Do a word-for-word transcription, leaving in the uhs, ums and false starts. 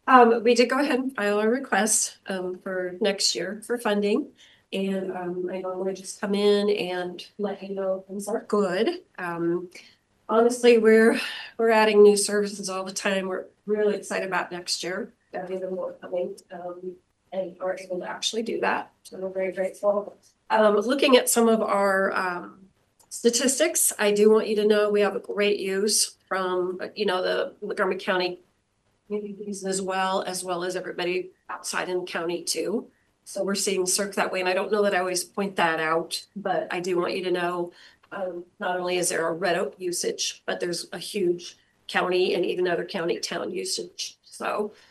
Um, we did go ahead and file our request, um, for next year for funding. And, um, I normally just come in and let you know things are good. Um, honestly, we're, we're adding new services all the time. We're really excited about next year. That is more coming, um, and are able to actually do that. So we're very grateful. Um, looking at some of our, um, statistics, I do want you to know we have a great use from, you know, the Montgomery County communities as well, as well as everybody outside in the county too. So we're seeing circ that way, and I don't know that I always point that out, but I do want you to know, um, not only is there a Red Oak usage, but there's a huge county and even other county town usage. So